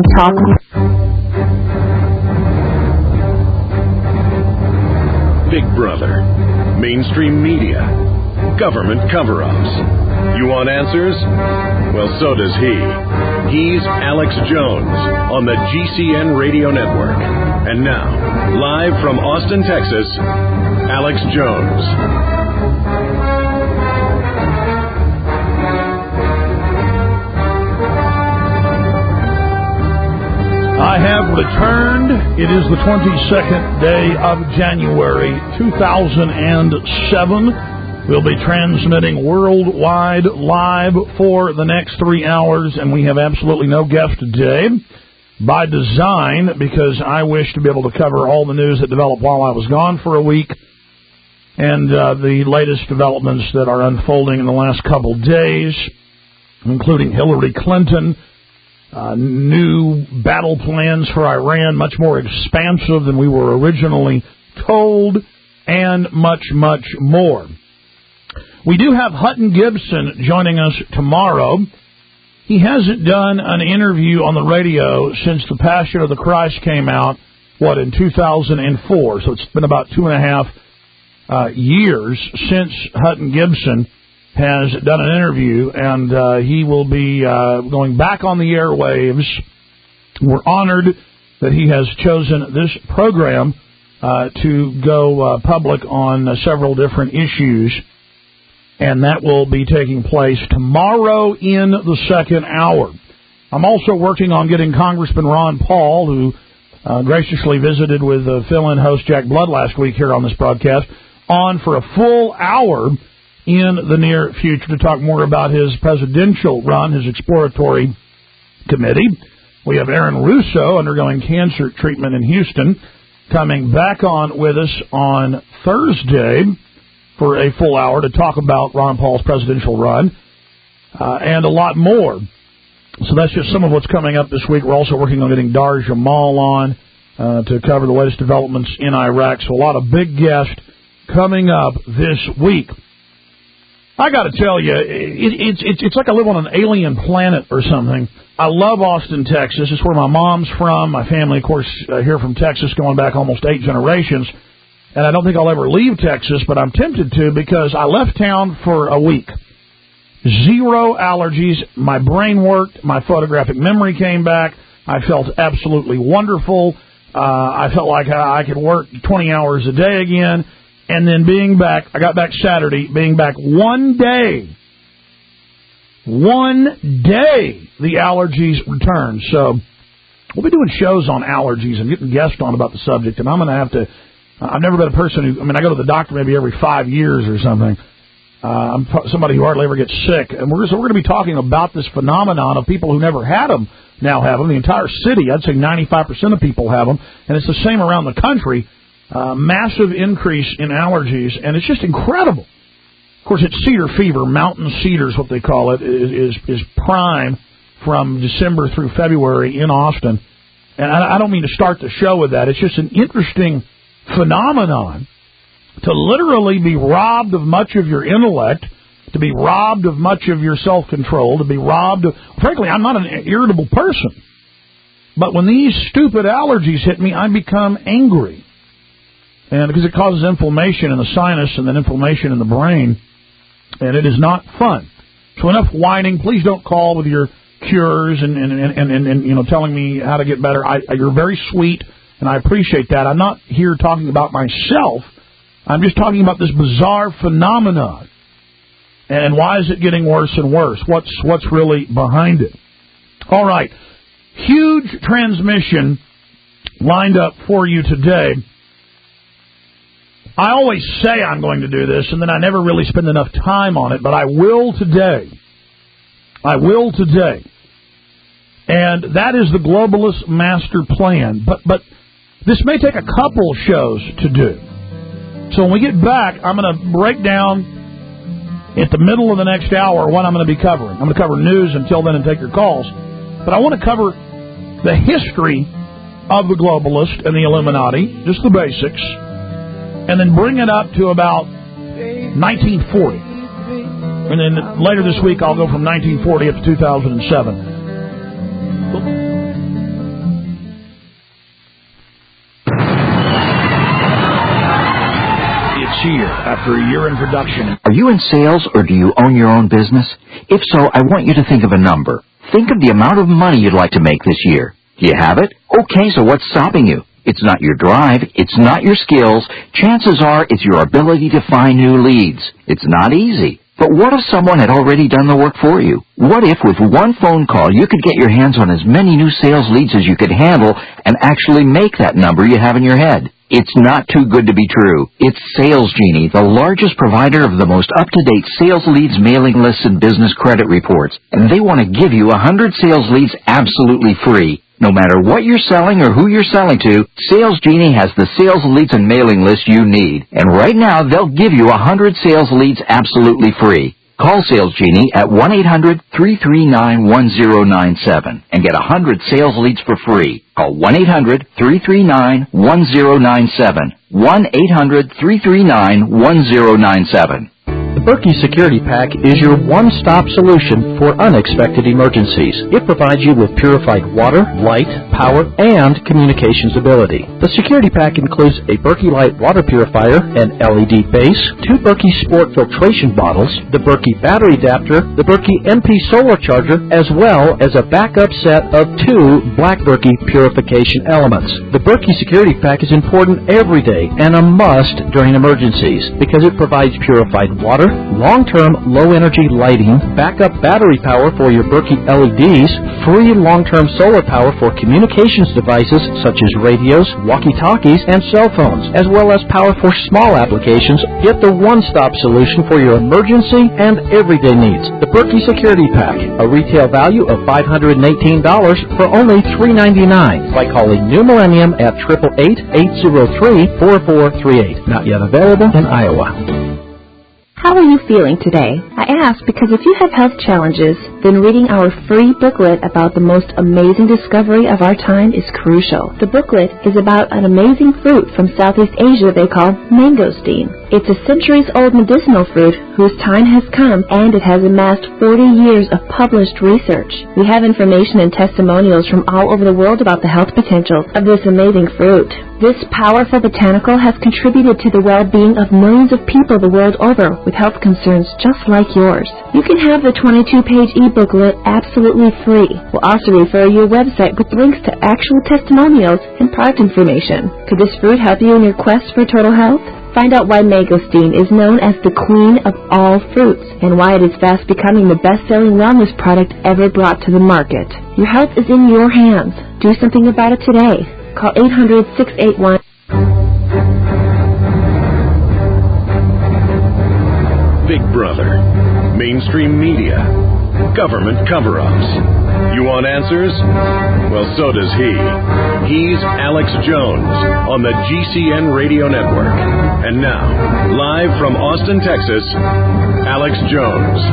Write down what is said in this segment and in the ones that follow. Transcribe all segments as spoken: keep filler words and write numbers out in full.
Talk. Big Brother, mainstream media, government cover-ups. You want answers? Well, so does he. He's Alex Jones on the G C N Radio Network. And now, live from Austin, Texas, Alex Jones. I have returned. It is the twenty-second day of January, two thousand seven. We'll be transmitting worldwide live for the next three hours, and we have absolutely no guest today by design because I wish to be able to cover all the news that developed while I was gone for a week and uh, the latest developments that are unfolding in the last couple days, including Hillary Clinton, uh, new battle plans for Iran, much more expansive than we were originally told, and much, much more. We do have Hutton Gibson joining us tomorrow. He hasn't done an interview on the radio since The Passion of the Christ came out, what, in two thousand four. So it's been about two and a half uh, years since Hutton Gibson has done an interview, and uh, he will be uh, going back on the airwaves. We're honored that he has chosen this program uh, to go uh, public on uh, several different issues. And that will be taking place tomorrow in the second hour. I'm also working on getting Congressman Ron Paul, who uh, graciously visited with uh, fill-in host Jack Blood last week here on this broadcast, on for a full hour in the near future to talk more about his presidential run, his exploratory committee. We have Aaron Russo undergoing cancer treatment in Houston, coming back on with us on Thursday for a full hour to talk about Ron Paul's presidential run, uh, and a lot more. So that's just some of what's coming up this week. We're also working on getting Dar Jamal on uh, to cover the latest developments in Iraq. So a lot of big guests coming up this week. I got to tell you, it, it's it's it's like I live on an alien planet or something. I love Austin, Texas. It's where my mom's from. My family, of course, uh, here from Texas, going back almost eight generations. And I don't think I'll ever leave Texas, but I'm tempted to because I left town for a week. Zero allergies. My brain worked. My photographic memory came back. I felt absolutely wonderful. Uh, I felt like I could work twenty hours a day again. And then being back, I got back Saturday, being back one day. One day, the allergies returned. So we'll be doing shows on allergies and getting guests on about the subject, and I'm going to have to... I've never been a person who, I mean, I go to the doctor maybe every five years or something. Uh, I'm somebody who hardly ever gets sick. And we're, so we're going to be talking about this phenomenon of people who never had them now have them. The entire city, I'd say ninety-five percent of people have them. And it's the same around the country. Uh, massive increase in allergies. And it's just incredible. Of course, it's cedar fever. Mountain cedar is what they call it. Is, is, is prime from December through February in Austin. And I, I don't mean to start the show with that. It's just an interesting phenomenon to literally be robbed of much of your intellect, to be robbed of much of your self-control, to be robbed of... Frankly, I'm not an irritable person. But when these stupid allergies hit me, I become angry. And because it causes inflammation in the sinus and then inflammation in the brain, and it is not fun. So enough whining. Please don't call with your cures and, and, and, and, and you know, telling me how to get better. I, you're very sweet. And I appreciate that. I'm not here talking about myself. I'm just talking about this bizarre phenomenon. And why is it getting worse and worse? What's what's really behind it? All right. Huge transmission lined up for you today. I always say I'm going to do this, and then I never really spend enough time on it, but I will today. I will today. And that is the globalist master plan. But but... This may take a couple shows to do. So when we get back, I'm going to break down at the middle of the next hour what I'm going to be covering. I'm going to cover news until then and take your calls. But I want to cover the history of the globalist and the Illuminati, just the basics, and then bring it up to about nineteen forty. And then later this week, I'll go from nineteen forty up to two thousand seven. year after a year in production. Are you in sales or do you own your own business? If so, I want you to think of a number. Think of the amount of money you'd like to make this year. Do you have it? Okay, so what's stopping you? It's not your drive. It's not your skills. Chances are it's your ability to find new leads. It's not easy. But what if someone had already done the work for you? What if with one phone call you could get your hands on as many new sales leads as you could handle and actually make that number you have in your head? It's not too good to be true. It's Sales Genie, the largest provider of the most up-to-date sales leads, mailing lists, and business credit reports. And they want to give you one hundred sales leads absolutely free. No matter what you're selling or who you're selling to, Sales Genie has the sales leads and mailing list you need. And right now, they'll give you one hundred sales leads absolutely free. Call Sales Genie at one eight hundred, three three nine, one zero nine seven and get one hundred sales leads for free. Call one eight hundred, three three nine, one zero nine seven. one eight hundred, three three nine, one zero nine seven. The Berkey Security Pack is your one-stop solution for unexpected emergencies. It provides you with purified water, light, power, and communications ability. The Security Pack includes a Berkey Light water purifier, an L E D base, two Berkey Sport filtration bottles, the Berkey battery adapter, the Berkey M P solar charger, as well as a backup set of two Black Berkey purification elements. The Berkey Security Pack is important every day and a must during emergencies because it provides purified water, long-term low-energy lighting, backup battery power for your Berkey L E Ds, free long-term solar power for communications devices such as radios, walkie-talkies, and cell phones, as well as power for small applications. Get the one-stop solution for your emergency and everyday needs. The Berkey Security Pack, a retail value of five hundred eighteen dollars for only three ninety-nine by calling New Millennium at eight eight eight, eight zero three, four four three eight. Not yet available in Iowa. How are you feeling today? I ask because if you have health challenges, then reading our free booklet about the most amazing discovery of our time is crucial. The booklet is about an amazing fruit from Southeast Asia they call mangosteen. It's a centuries-old medicinal fruit whose time has come, and it has amassed forty years of published research. We have information and testimonials from all over the world about the health potential of this amazing fruit. This powerful botanical has contributed to the well-being of millions of people the world over with health concerns just like yours. You can have the twenty-two page e-booklet absolutely free. We'll also refer you a website with links to actual testimonials and product information. Could this fruit help you in your quest for total health? Find out why mangosteen is known as the queen of all fruits and why it is fast becoming the best-selling wellness product ever brought to the market. Your health is in your hands. Do something about it today. Call eight hundred, six eight one. Big Brother, mainstream media, government cover-ups. You want answers? Well, so does he. He's Alex Jones on the G C N Radio Network. And now, live from Austin, Texas, Alex Jones.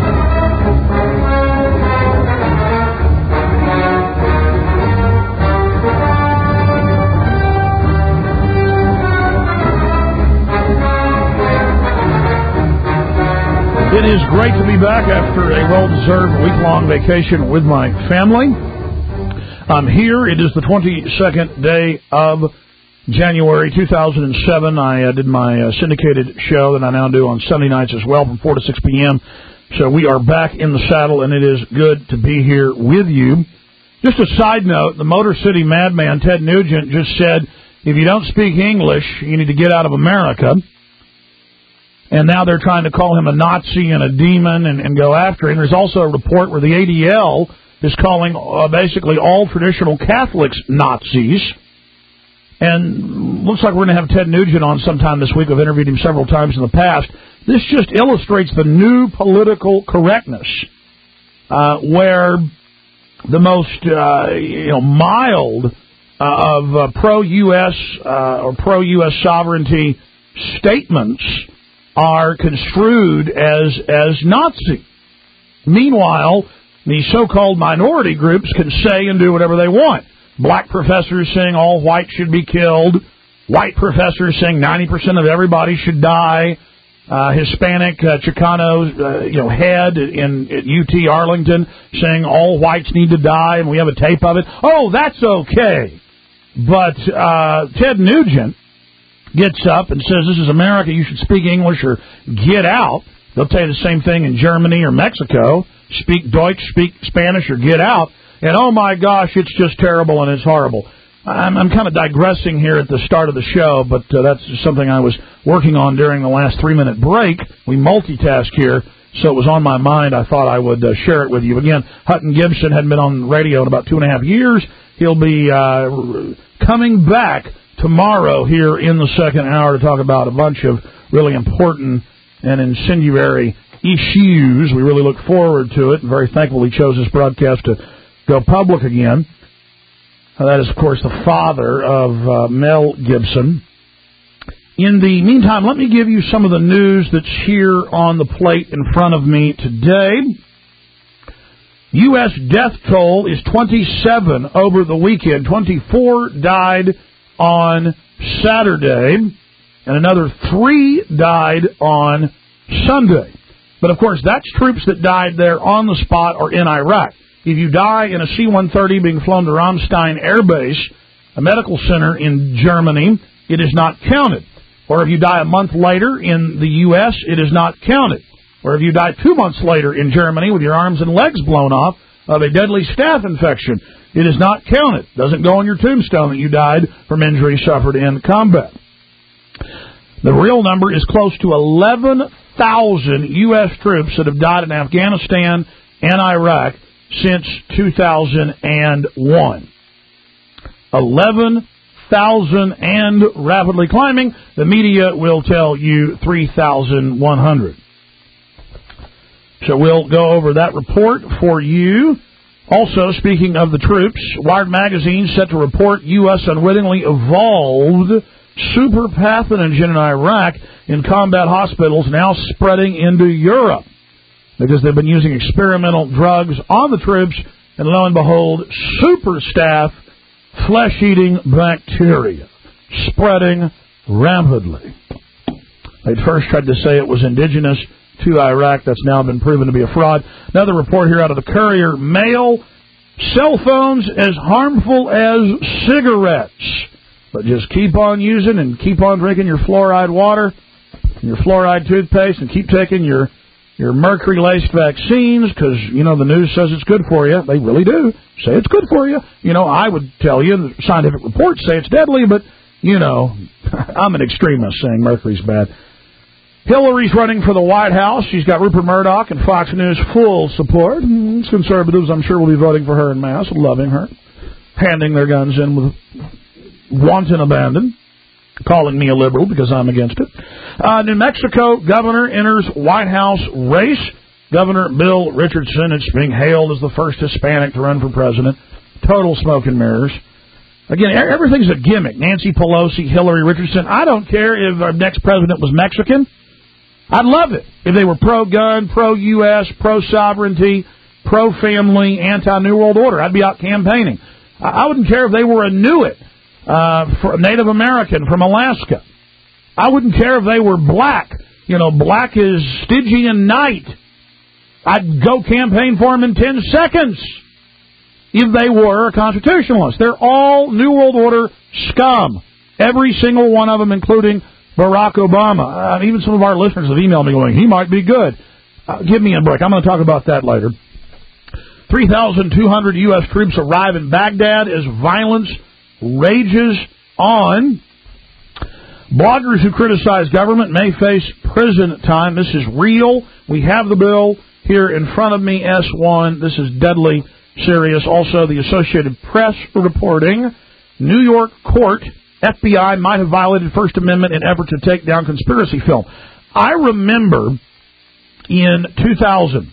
It is great to be back after a well-deserved week-long vacation with my family. I'm here. It is the twenty-second day of January two thousand seven. I uh, did my uh, syndicated show that I now do on Sunday nights as well from four to six p.m. So we are back in the saddle, and it is good to be here with you. Just a side note, the Motor City madman Ted Nugent just said, if you don't speak English, you need to get out of America. And now they're trying to call him a Nazi and a demon and, and go after him. There's also a report where the A D L is calling uh, basically all traditional Catholics Nazis. And looks like we're going to have Ted Nugent on sometime this week. I've interviewed him several times in the past. This just illustrates the new political correctness, uh, where the most uh, you know mild uh, of uh, pro-U S uh, or pro-U S sovereignty statements are construed as as Nazi. Meanwhile, the so-called minority groups can say and do whatever they want. Black professors saying all whites should be killed. White professors saying ninety percent of everybody should die. Uh, Hispanic uh, Chicano uh, you know, head in at U T Arlington saying all whites need to die, and we have a tape of it. Oh, that's okay. But uh, Ted Nugent gets up and says, this is America, you should speak English or get out, they'll tell you the same thing in Germany or Mexico. Speak Deutsch, speak Spanish, or get out. And, oh, my gosh, it's just terrible and it's horrible. I'm, I'm kind of digressing here at the start of the show, but uh, that's something I was working on during the last three-minute break. We multitask here, so it was on my mind. I thought I would uh, share it with you. Again, Hutton Gibson hadn't been on radio in about two and a half years. He'll be uh, coming back tomorrow here in the second hour to talk about a bunch of really important and incendiary issues. We really look forward to it, and very thankful he chose this broadcast to go public again. Uh, that is, of course, the father of uh, Mel Gibson. In the meantime, let me give you some of the news that's here on the plate in front of me today. U S death toll is twenty-seven over the weekend. twenty-four died on Saturday, and another three died on Sunday. But, of course, that's troops that died there on the spot or in Iraq. If you die in a C one thirty being flown to Ramstein Air Base, a medical center in Germany, it is not counted. Or if you die a month later in the U S, it is not counted. Or if you die two months later in Germany with your arms and legs blown off of a deadly staph infection, it is not counted. It doesn't go on your tombstone that you died from injury suffered in combat. The real number is close to eleven thousand U S troops that have died in Afghanistan and Iraq since two thousand one. eleven thousand and rapidly climbing. The media will tell you three thousand one hundred. So we'll go over that report for you. Also, speaking of the troops, Wired Magazine set to report U S unwittingly evolved super pathogen in Iraq in combat hospitals, now spreading into Europe because they've been using experimental drugs on the troops, and lo and behold, super staph, flesh-eating bacteria spreading rapidly. They first tried to say it was indigenous to Iraq. That's now been proven to be a fraud. Another report here out of the Courier Mail. Cell phones as harmful as cigarettes. But just keep on using and keep on drinking your fluoride water and your fluoride toothpaste and keep taking your, your mercury-laced vaccines because, you know, the news says it's good for you. They really do say it's good for you. You know, I would tell you, the scientific reports say it's deadly, but, you know, I'm an extremist saying mercury's bad. Hillary's running for the White House. She's got Rupert Murdoch and Fox News full support. Conservatives, I'm sure, will be voting for her en masse, loving her, handing their guns in with wanton abandon, calling me a liberal because I'm against it. Uh, New Mexico governor enters White House race. Governor Bill Richardson, it's being hailed as the first Hispanic to run for president. Total smoke and mirrors. Again, everything's a gimmick. Nancy Pelosi, Hillary Richardson. I don't care if our next president was Mexican. I'd love it if they were pro-gun, pro-U S, pro-sovereignty, pro-family, anti-New World Order. I'd be out campaigning. I wouldn't care if they were Inuit, uh, for Native American from Alaska. I wouldn't care if they were black. You know, black is Stygian night. I'd go campaign for them in ten seconds if they were a constitutionalist. They're all New World Order scum. Every single one of them, including Barack Obama. Uh, even some of our listeners have emailed me going, he might be good. Uh, give me a break. I'm going to talk about that later. three thousand two hundred U S troops arrive in Baghdad as violence rages on. Bloggers who criticize government may face prison time. This is real. We have the bill here in front of me, S one. This is deadly serious. Also, the Associated Press reporting, New York court, F B I might have violated First Amendment in effort to take down conspiracy film. I remember in two thousand,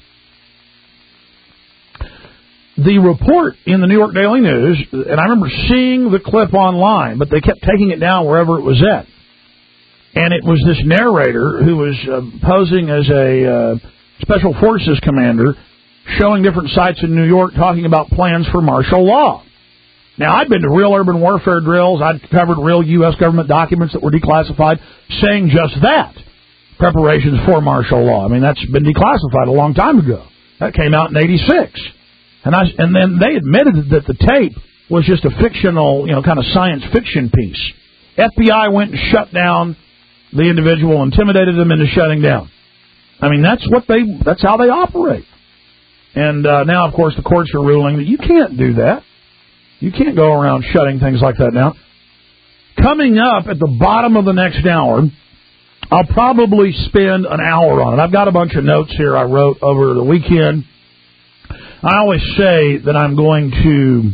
the report in the New York Daily News, and I remember seeing the clip online, but they kept taking it down wherever it was at. And it was this narrator who was uh, posing as a uh, Special Forces commander, showing different sites in New York, talking about plans for martial law. Now, I'd been to real urban warfare drills. I'd covered real U S government documents that were declassified, saying just that, preparations for martial law. I mean, that's been declassified a long time ago. That came out in eighty-six. And I, and then they admitted that the tape was just a fictional, you know, kind of science fiction piece. F B I went and shut down the individual, intimidated him into shutting down. I mean, that's what they, that's how they operate. And uh, now, of course, the courts are ruling that you can't do that. You can't go around shutting things like that down. Coming up at the bottom of the next hour, I'll probably spend an hour on it. I've got a bunch of notes here I wrote over the weekend. I always say that I'm going to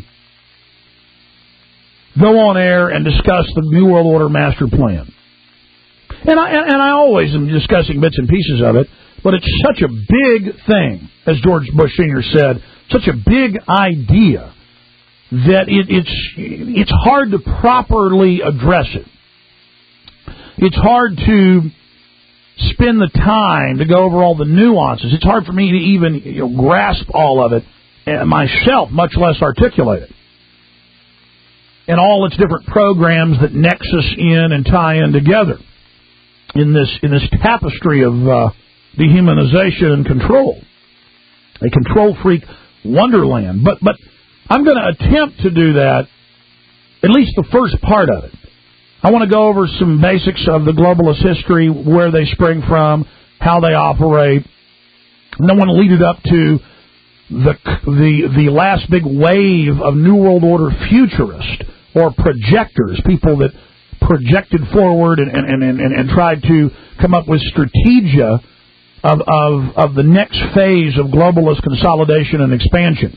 go on air and discuss the New World Order Master Plan. And I, and I always am discussing bits and pieces of it, but it's such a big thing, as George Bush Senior said, such a big idea that it, it's it's hard to properly address it. It's hard to spend the time to go over all the nuances. It's hard for me to even you know, grasp all of it myself, much less articulate it. And all its different programs that nexus in and tie in together in this in this tapestry of uh, dehumanization and control, a control freak wonderland. But but I'm going to attempt to do that, at least the first part of it. I want to go over some basics of the globalist history, where they spring from, how they operate, and I want to lead it up to the the the last big wave of New World Order futurists or projectors, people that projected forward and and, and, and, and tried to come up with strategia of, of of the next phase of globalist consolidation and expansion.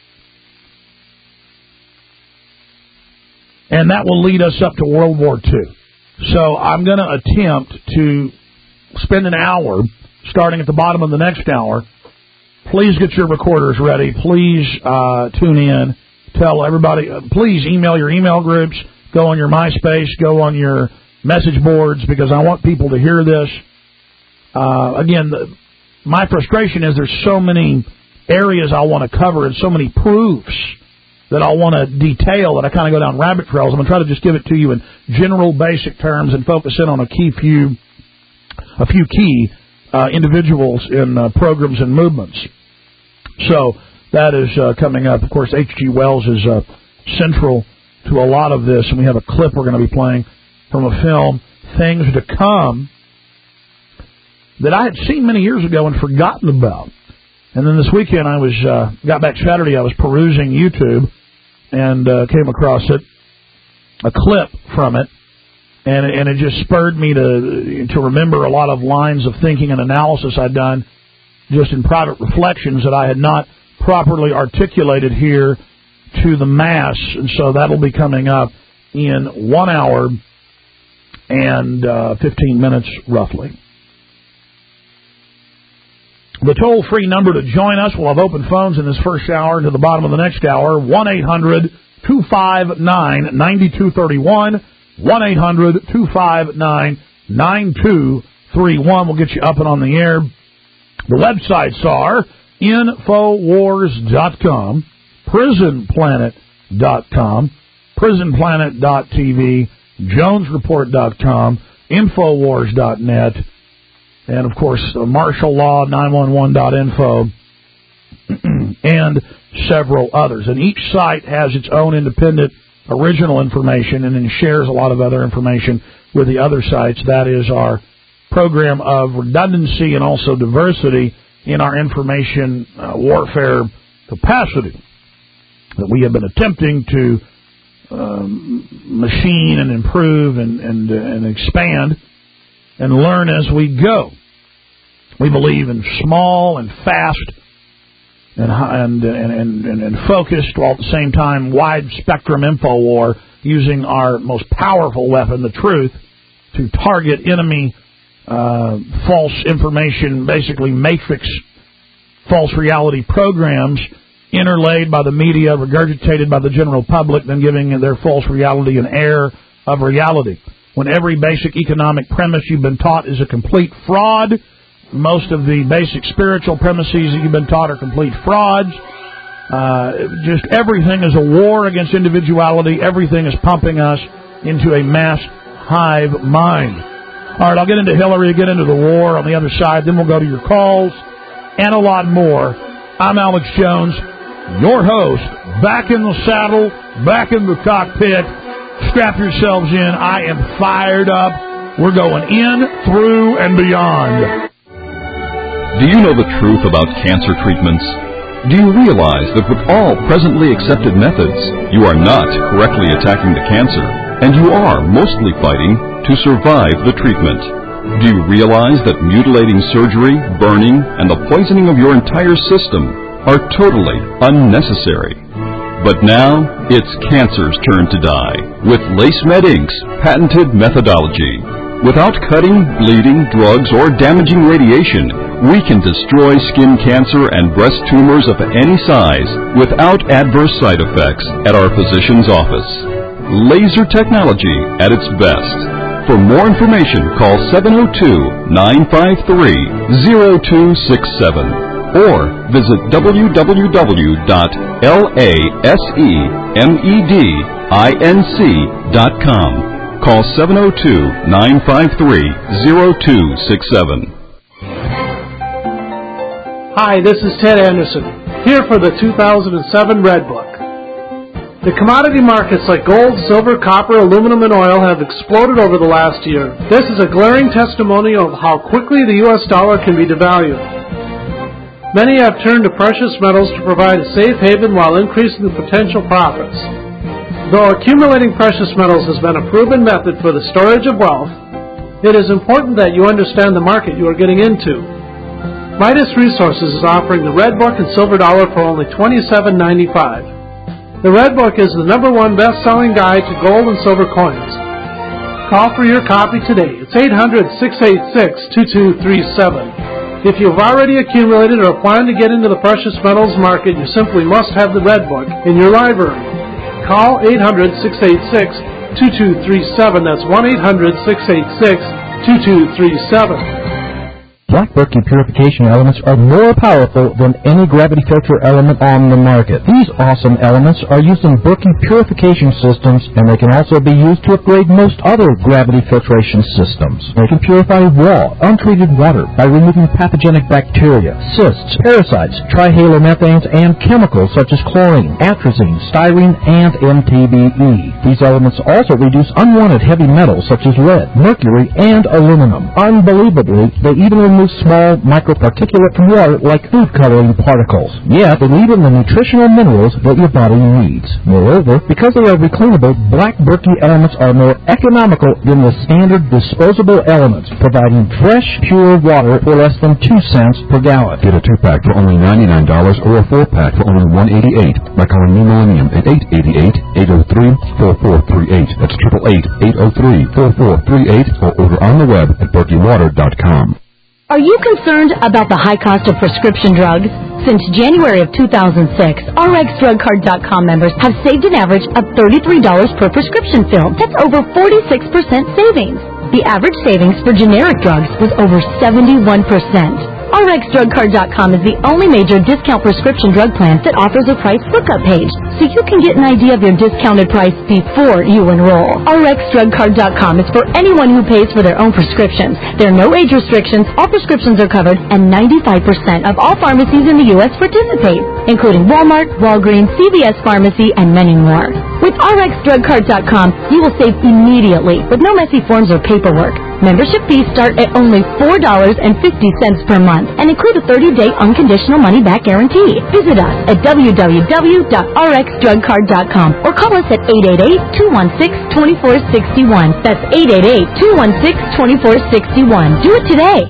And that will lead us up to World War Two. So I'm going to attempt to spend an hour, starting at the bottom of the next hour. Please get your recorders ready. Please uh, tune in. Tell everybody. Uh, please email your email groups. Go on your MySpace. Go on your message boards, because I want people to hear this. Uh, again, the, my frustration is there's so many areas I want to cover and so many proofs that I want to detail that I kind of go down rabbit trails. I'm going to try to just give it to you in general, basic terms and focus in on a key few, a few key uh, individuals in uh, programs and movements. So that is uh, coming up. Of course, H G Wells is uh, central to a lot of this, and we have a clip we're going to be playing from a film, Things to Come, that I had seen many years ago and forgotten about. And then this weekend, I was uh, got back Saturday, I was perusing YouTube and uh, came across it, a clip from it, and, and it just spurred me to to remember a lot of lines of thinking and analysis I'd done just in private reflections that I had not properly articulated here to the mass. And so that'll be coming up in one hour and uh, fifteen minutes, roughly. The toll-free number to join us, we'll have open phones in this first hour to the bottom of the next hour, one eight hundred two five nine nine two three one, one eight hundred two five nine nine two three one. We'll get you up and on the air. The websites are Infowars dot com, Prison Planet dot com, Prison Planet dot T V, Jones Report dot com, Infowars dot net, and, of course, Martial Law nine one one dot info, and several others. And each site has its own independent original information and then shares a lot of other information with the other sites. That is our program of redundancy and also diversity in our information uh, warfare capacity that we have been attempting to um, machine and improve and, and, uh, and expand and learn as we go. We believe in small and fast and and and, and, and focused, while at the same time wide-spectrum info war, using our most powerful weapon, the truth, to target enemy uh, false information, basically matrix false reality programs interlaid by the media, regurgitated by the general public, then giving their false reality an air of reality. When every basic economic premise you've been taught is a complete fraud, most of the basic spiritual premises that you've been taught are complete frauds. Uh, just everything is a war against individuality. Everything is pumping us into a mass hive mind. All right, I'll get into Hillary, get into the war on the other side. Then we'll go to your calls and a lot more. I'm Alex Jones, your host, back in the saddle, back in the cockpit, Strap yourselves in. I am fired up. We're going in, through, and beyond. Do you know the truth about cancer treatments? Do you realize that with all presently accepted methods, you are not correctly attacking the cancer, and you are mostly fighting to survive the treatment? Do you realize that mutilating surgery, burning, and the poisoning of your entire system are totally unnecessary? But now, it's cancer's turn to die with LaceMed Incorporated's patented methodology. Without cutting, bleeding, drugs, or damaging radiation, we can destroy skin cancer and breast tumors of any size without adverse side effects at our physician's office. Laser technology at its best. For more information, call seven oh two, nine five three, oh two six seven or visit w w w dot lasemedinc dot com. Call seven oh two, nine five three, oh two six seven. Hi, this is Ted Anderson, here for the two thousand seven Red Book. The commodity markets like gold, silver, copper, aluminum, and oil have exploded over the last year. This is a glaring testimony of how quickly the U S dollar can be devalued. Many have turned to precious metals to provide a safe haven while increasing the potential profits. Though accumulating precious metals has been a proven method for the storage of wealth, it is important that you understand the market you are getting into. Midas Resources is offering the Red Book and Silver Dollar for only twenty-seven ninety-five. The Red Book is the number one best-selling guide to gold and silver coins. Call for your copy today. It's eight hundred, six eight six, two two three seven. If you've already accumulated or plan to get into the precious metals market, you simply must have the Red Book in your library. Call eight hundred, six eight six, two two three seven. That's one eight hundred, six eight six, two two three seven. Black Berkey purification elements are more powerful than any gravity filter element on the market. These awesome elements are used in Berkey purification systems, and they can also be used to upgrade most other gravity filtration systems. They can purify raw, untreated water by removing pathogenic bacteria, cysts, parasites, trihalomethanes, and chemicals such as chlorine, atrazine, styrene, and M T B E. These elements also reduce unwanted heavy metals such as lead, mercury, and aluminum. Unbelievably, they even remove small microparticulate from water like food coloring particles. Yet, they leave in the nutritional minerals that your body needs. Moreover, because they are reclaimable, Black Berkey elements are more economical than the standard disposable elements, providing fresh, pure water for less than two cents per gallon. Get a two-pack for only ninety-nine dollars or a four-pack for only one hundred eighty-eight dollars by calling New Millennium at eight eight eight, eight oh three, four four three eight. That's eight eight eight, eight oh three, four four three eight or order on the web at berkey water dot com. Are you concerned about the high cost of prescription drugs? Since January of two thousand six, R X Drug Card dot com members have saved an average of thirty-three dollars per prescription fill. That's over forty-six percent savings. The average savings for generic drugs was over seventy-one percent. R X Drug Card dot com is the only major discount prescription drug plan that offers a price lookup page, so you can get an idea of your discounted price before you enroll. R X Drug Card dot com is for anyone who pays for their own prescriptions. There are no age restrictions, all prescriptions are covered, and ninety-five percent of all pharmacies in the U S participate, including Walmart, Walgreens, C V S Pharmacy, and many more. With R X Drug Card dot com, you will save immediately with no messy forms or paperwork. Membership fees start at only four dollars and fifty cents per month and include a thirty-day unconditional money-back guarantee. Visit us at w w w dot r x drug card dot com or call us at eight eight eight, two one six, two four six one. That's eight eight eight, two one six, two four six one. Do it today.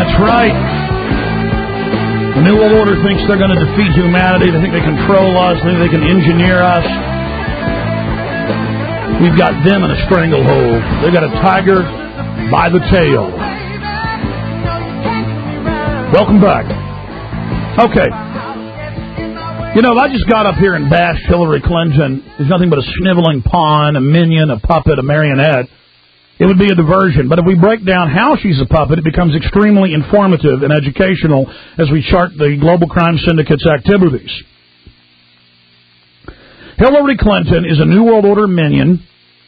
That's right. The New World Order thinks they're going to defeat humanity. They think they control us. They think they can engineer us. We've got them in a stranglehold. They've got a tiger by the tail. Welcome back. Okay. You know, if I just got up here and bashed Hillary Clinton, there's nothing but a sniveling pawn, a minion, a puppet, a marionette. It would be a diversion. But if we break down how she's a puppet, it becomes extremely informative and educational as we chart the global crime syndicate's activities. Hillary Clinton is a New World Order minion.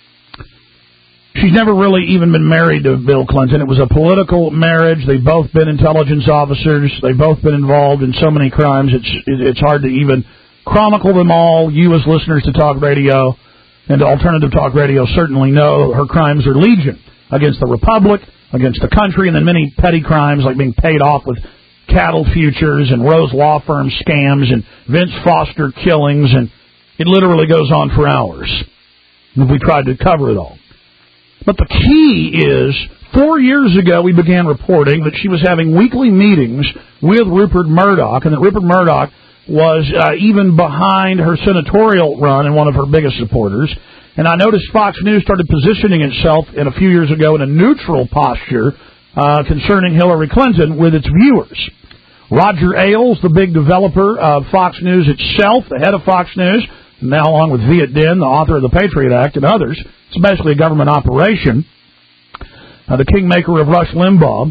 She's never really even been married to Bill Clinton. It was a political marriage. They've both been intelligence officers. They've both been involved in so many crimes. It's it's hard to even chronicle them all. You as listeners to talk radio and to alternative talk radio certainly know her crimes are legion against the republic, against the country, and then many petty crimes like being paid off with cattle futures and Rose Law Firm scams and Vince Foster killings, and it literally goes on for hours if we tried to cover it all. But the key is, four years ago we began reporting that she was having weekly meetings with Rupert Murdoch, and that Rupert Murdoch was uh, even behind her senatorial run and one of her biggest supporters. And I noticed Fox News started positioning itself in a few years ago in a neutral posture uh, concerning Hillary Clinton with its viewers. Roger Ailes, the big developer of Fox News itself, the head of Fox News, now along with Viet Din, the author of the Patriot Act, and others, it's basically a government operation, uh, the kingmaker of Rush Limbaugh,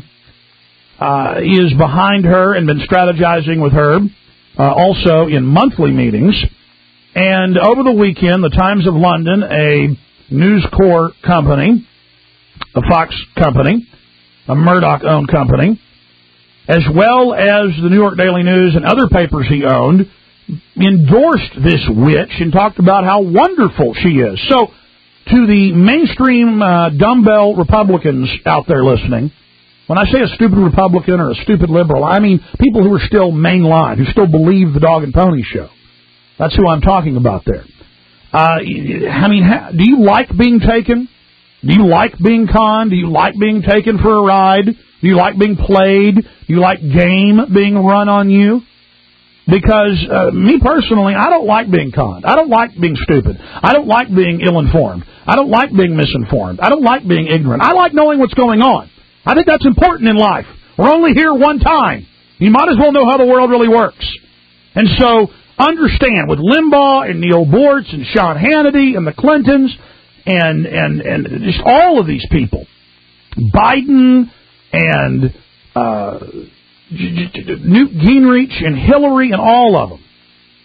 uh, is behind her and been strategizing with her, uh, also in monthly meetings. And over the weekend, the Times of London, a News Corp company, a Fox company, a Murdoch-owned company, as well as the New York Daily News and other papers he owned, endorsed this witch and talked about how wonderful she is. So, to the mainstream uh, dumbbell Republicans out there listening, when I say a stupid Republican or a stupid liberal, I mean people who are still mainline, who still believe the dog and pony show. That's who I'm talking about there. Uh, I mean, do you like being taken? Do you like being conned? Do you like being taken for a ride? Do you like being played? Do you like game being run on you? Because, uh, me personally, I don't like being conned. I don't like being stupid. I don't like being ill-informed. I don't like being misinformed. I don't like being ignorant. I like knowing what's going on. I think that's important in life. We're only here one time. You might as well know how the world really works. And so, understand, with Limbaugh and Neil Bortz and Sean Hannity and the Clintons and, and, and just all of these people, Biden and uh, Newt Gingrich and Hillary and all of them,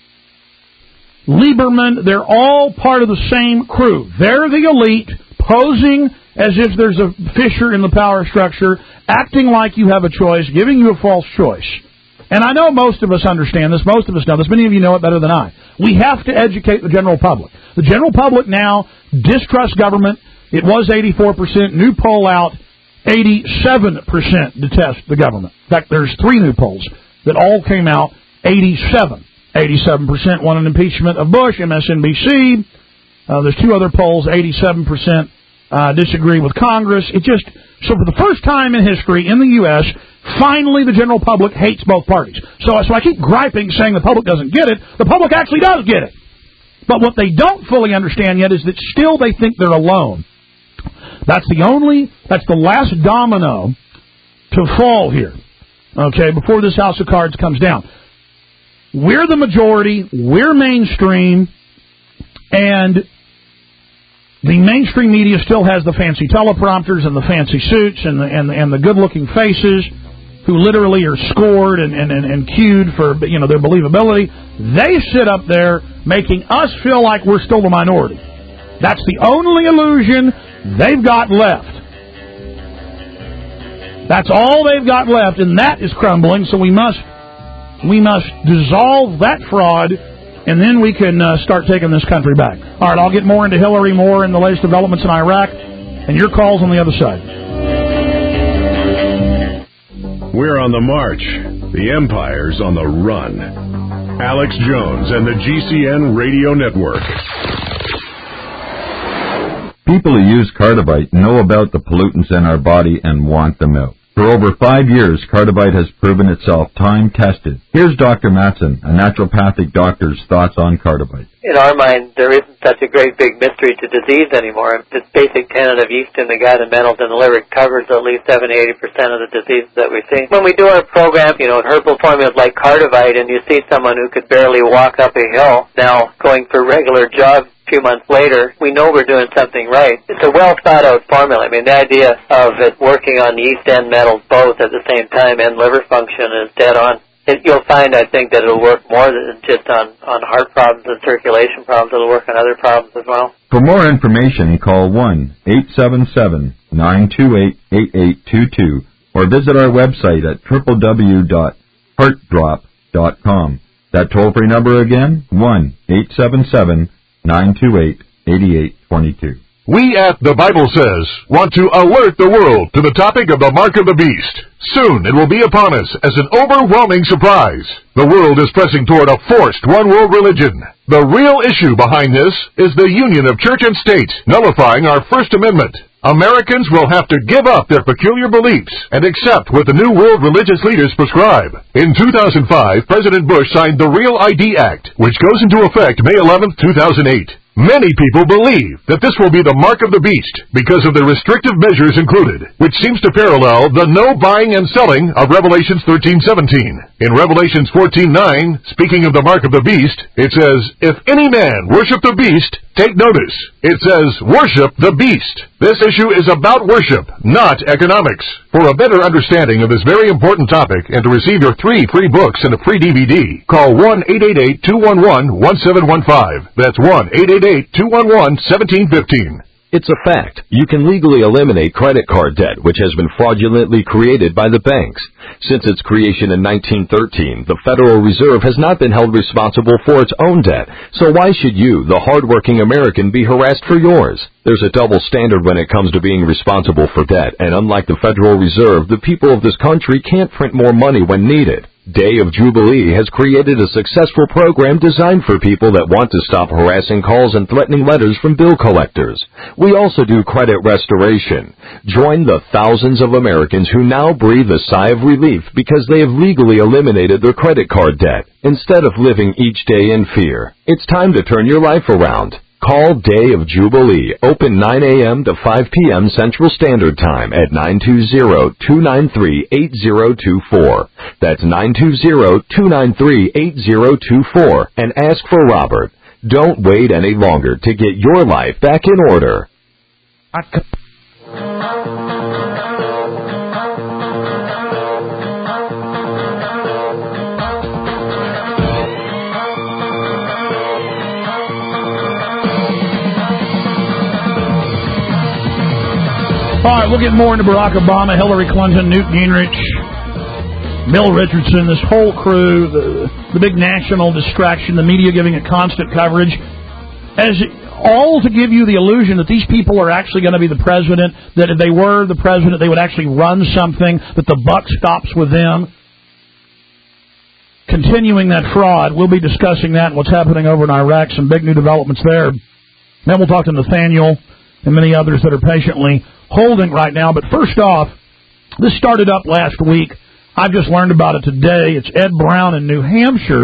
Lieberman, they're all part of the same crew. They're the elite, posing as if there's a fissure in the power structure, acting like you have a choice, giving you a false choice. And I know most of us understand this, most of us know this, many of you know it better than I. We have to educate the general public. The general public now distrusts government. It was eighty-four percent. New poll out, eighty-seven percent detest the government. In fact, there's three new polls that all came out, eighty-seven. eighty-seven percent want an impeachment of Bush, M S N B C. Uh, there's two other polls, eighty-seven percent uh, disagree with Congress. It just, so for the first time in history in the U S, finally the general public hates both parties. So, so I keep griping saying the public doesn't get it. The public actually does get it. But what they don't fully understand yet is that still they think they're alone. That's the only, that's the last domino to fall here, okay, before this house of cards comes down. We're the majority, we're mainstream, and the mainstream media still has the fancy teleprompters and the fancy suits and the, and the, and the good-looking faces who literally are scored and, and, and, and cued for, you know, their believability. They sit up there making us feel like we're still the minority. That's the only illusion they've got left. That's all they've got left, and that is crumbling, so we must we must dissolve that fraud, and then we can uh, start taking this country back. All right, I'll get more into Hillary, more in the latest developments in Iraq, and your calls on the other side. We're on the march. The empire's on the run. Alex Jones and the G C N Radio Network. People who use Cardivite know about the pollutants in our body and want them out. For over five years, Cardivite has proven itself time-tested. Here's Doctor Matson, a naturopathic doctor's thoughts on Cardivite. In our mind, there isn't such a great big mystery to disease anymore. This basic tenet of yeast in the gut and metals in the liver covers at least seventy to eighty percent of the diseases that we see. When we do our program, you know, herbal formulas like Cardivite, and you see someone who could barely walk up a hill now going for regular jogs a few months later, we know we're doing something right. It's a well-thought-out formula. I mean, the idea of it working on yeast and metals both at the same time and liver function is dead on. It, you'll find, I think, that it'll work more than just on, on heart problems and circulation problems. It'll work on other problems as well. For more information, call one eight seven seven, nine two eight, eight eight two two or visit our website at w w w dot heart drop dot com. That toll-free number again, one eight seven seven, nine two eight, eight eight two two. We at The Bible Says want to alert the world to the topic of the mark of the beast. Soon it will be upon us as an overwhelming surprise. The world is pressing toward a forced one-world religion. The real issue behind this is the union of church and state, nullifying our First Amendment. Americans will have to give up their peculiar beliefs and accept what the new world religious leaders prescribe. In two thousand five, President Bush signed the Real I D Act, which goes into effect May eleventh, two thousand eight. Many people believe that this will be the mark of the beast because of the restrictive measures included, which seems to parallel the no buying and selling of Revelations thirteen seventeen. In Revelations fourteen nine, speaking of the mark of the beast, it says, "If any man worship the beast, take notice." It says, "Worship the beast." This issue is about worship, not economics. For a better understanding of this very important topic and to receive your three free books and a free D V D, call one eight eight eight, two one one, one seven one five. That's one eight eight eight, two one one, one seven one five. It's a fact. You can legally eliminate credit card debt, which has been fraudulently created by the banks. Since its creation in nineteen thirteen, the Federal Reserve has not been held responsible for its own debt. So why should you, the hardworking American, be harassed for yours? There's a double standard when it comes to being responsible for debt, and unlike the Federal Reserve, the people of this country can't print more money when needed. Day of Jubilee has created a successful program designed for people that want to stop harassing calls and threatening letters from bill collectors. We also do credit restoration. Join the thousands of Americans who now breathe a sigh of relief because they have legally eliminated their credit card debt instead of living each day in fear. It's time to turn your life around. Call Day of Jubilee, open nine a.m. to five p.m. Central Standard Time at nine two zero, two nine three, eight zero two four. That's nine two zero, two nine three, eight zero two four and ask for Robert. Don't wait any longer to get your life back in order. All right, we'll get more into Barack Obama, Hillary Clinton, Newt Gingrich, Bill Richardson, this whole crew, the, the big national distraction, the media giving it constant coverage, as all to give you the illusion that these people are actually going to be the president, that if they were the president, they would actually run something, that the buck stops with them. Continuing that fraud, we'll be discussing that and what's happening over in Iraq, some big new developments there. Then we'll talk to Nathaniel and many others that are patiently holding right now. But first off, this started up last week. I've just learned about it today. It's Ed Brown in New Hampshire.